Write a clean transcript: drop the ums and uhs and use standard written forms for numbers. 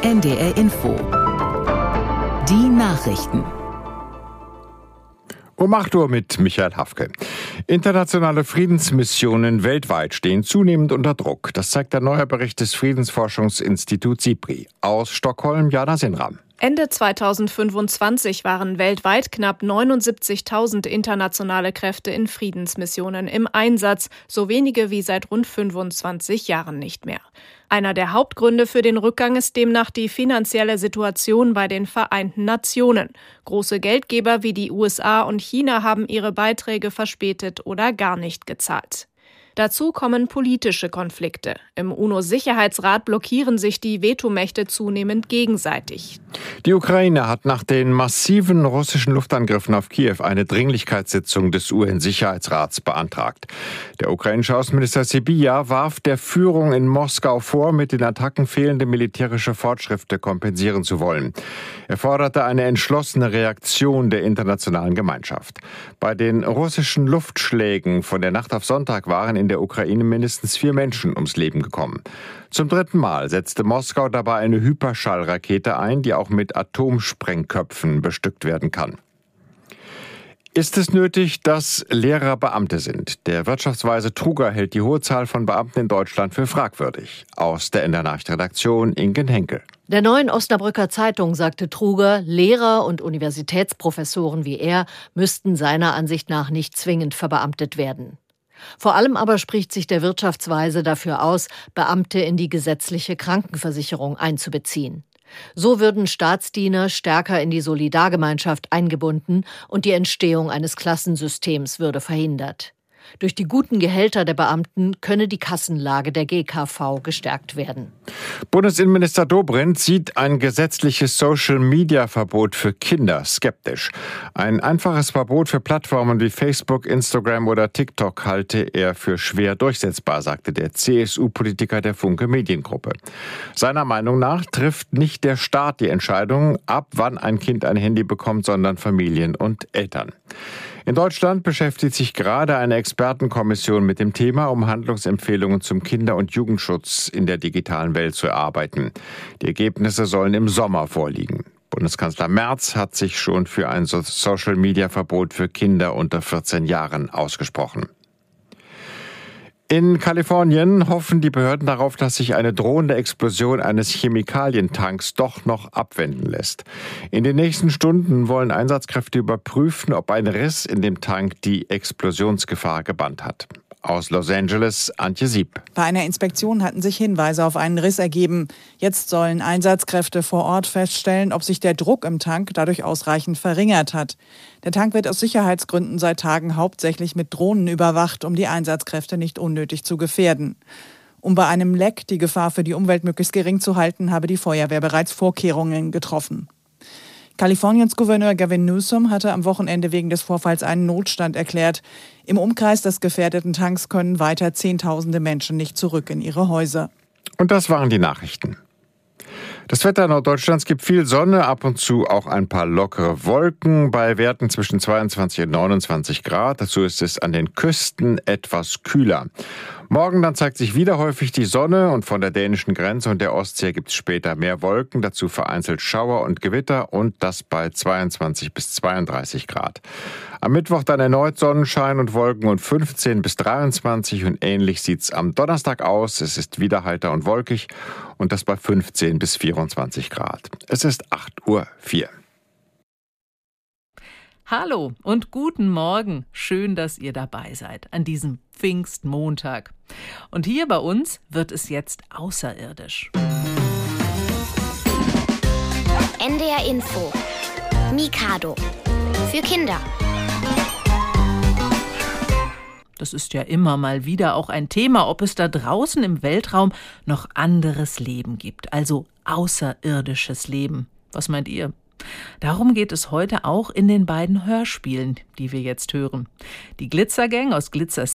NDR Info. Die Nachrichten. Um 8 Uhr mit Michael Hafke. Internationale Friedensmissionen weltweit stehen zunehmend unter Druck. Das zeigt der neue Bericht des Friedensforschungsinstituts SIPRI. Aus Stockholm, Jana Sinram. Ende 2025 waren weltweit knapp 79.000 internationale Kräfte in Friedensmissionen im Einsatz, so wenige wie seit rund 25 Jahren nicht mehr. Einer der Hauptgründe für den Rückgang ist demnach die finanzielle Situation bei den Vereinten Nationen. Große Geldgeber wie die USA und China haben ihre Beiträge verspätet oder gar nicht gezahlt. Dazu kommen politische Konflikte. Im UNO-Sicherheitsrat blockieren sich die Vetomächte zunehmend gegenseitig. Die Ukraine hat nach den massiven russischen Luftangriffen auf Kiew eine Dringlichkeitssitzung des UN-Sicherheitsrats beantragt. Der ukrainische Außenminister Sybiha warf der Führung in Moskau vor, mit den Attacken fehlende militärische Fortschritte kompensieren zu wollen. Er forderte eine entschlossene Reaktion der internationalen Gemeinschaft. Bei den russischen Luftschlägen von der Nacht auf Sonntag waren in der Ukraine mindestens 4 Menschen ums Leben gekommen. Zum 3. Mal setzte Moskau dabei eine Hyperschallrakete ein, die auch mit Atomsprengköpfen bestückt werden kann. Ist es nötig, dass Lehrer Beamte sind? Der Wirtschaftsweise Truger hält die hohe Zahl von Beamten in Deutschland für fragwürdig. Aus der NDR Nachrichtenredaktion Inken Henkel. Der Neuen Osnabrücker Zeitung sagte Truger, Lehrer und Universitätsprofessoren wie er müssten seiner Ansicht nach nicht zwingend verbeamtet werden. Vor allem aber spricht sich der Wirtschaftsweise dafür aus, Beamte in die gesetzliche Krankenversicherung einzubeziehen. So würden Staatsdiener stärker in die Solidargemeinschaft eingebunden und die Entstehung eines Klassensystems würde verhindert. Durch die guten Gehälter der Beamten könne die Kassenlage der GKV gestärkt werden. Bundesinnenminister Dobrindt sieht ein gesetzliches Social-Media-Verbot für Kinder skeptisch. Ein einfaches Verbot für Plattformen wie Facebook, Instagram oder TikTok halte er für schwer durchsetzbar, sagte der CSU-Politiker der Funke Mediengruppe. Seiner Meinung nach trifft nicht der Staat die Entscheidung, ab wann ein Kind ein Handy bekommt, sondern Familien und Eltern. In Deutschland beschäftigt sich gerade eine Expertenkommission mit dem Thema, um Handlungsempfehlungen zum Kinder- und Jugendschutz in der digitalen Welt zu erarbeiten. Die Ergebnisse sollen im Sommer vorliegen. Bundeskanzler Merz hat sich schon für ein Social-Media-Verbot für Kinder unter 14 Jahren ausgesprochen. In Kalifornien hoffen die Behörden darauf, dass sich eine drohende Explosion eines Chemikalientanks doch noch abwenden lässt. In den nächsten Stunden wollen Einsatzkräfte überprüfen, ob ein Riss in dem Tank die Explosionsgefahr gebannt hat. Aus Los Angeles, Antje Sieb. Bei einer Inspektion hatten sich Hinweise auf einen Riss ergeben. Jetzt sollen Einsatzkräfte vor Ort feststellen, ob sich der Druck im Tank dadurch ausreichend verringert hat. Der Tank wird aus Sicherheitsgründen seit Tagen hauptsächlich mit Drohnen überwacht, um die Einsatzkräfte nicht unnötig zu gefährden. Um bei einem Leck die Gefahr für die Umwelt möglichst gering zu halten, habe die Feuerwehr bereits Vorkehrungen getroffen. Kaliforniens Gouverneur Gavin Newsom hatte am Wochenende wegen des Vorfalls einen Notstand erklärt. Im Umkreis des gefährdeten Tanks können weiter Zehntausende Menschen nicht zurück in ihre Häuser. Und das waren die Nachrichten. Das Wetter in Norddeutschlands gibt viel Sonne, ab und zu auch ein paar lockere Wolken bei Werten zwischen 22 und 29 Grad. Dazu ist es an den Küsten etwas kühler. Morgen dann zeigt sich wieder häufig die Sonne und von der dänischen Grenze und der Ostsee gibt es später mehr Wolken, dazu vereinzelt Schauer und Gewitter und das bei 22 bis 32 Grad. Am Mittwoch dann erneut Sonnenschein und Wolken und 15 bis 23 und ähnlich sieht's am Donnerstag aus. Es ist wieder heiter und wolkig und das bei 15 bis 24 Grad. Es ist 8:04 Uhr. Hallo und guten Morgen. Schön, dass ihr dabei seid an diesem Pfingstmontag. Und hier bei uns wird es jetzt außerirdisch. NDR Info. Mikado. Für Kinder. Das ist ja immer mal wieder auch ein Thema, ob es da draußen im Weltraum noch anderes Leben gibt, also außerirdisches Leben. Was meint ihr? Darum geht es heute auch in den beiden Hörspielen, die wir jetzt hören. Die Glitzergang aus Glitzer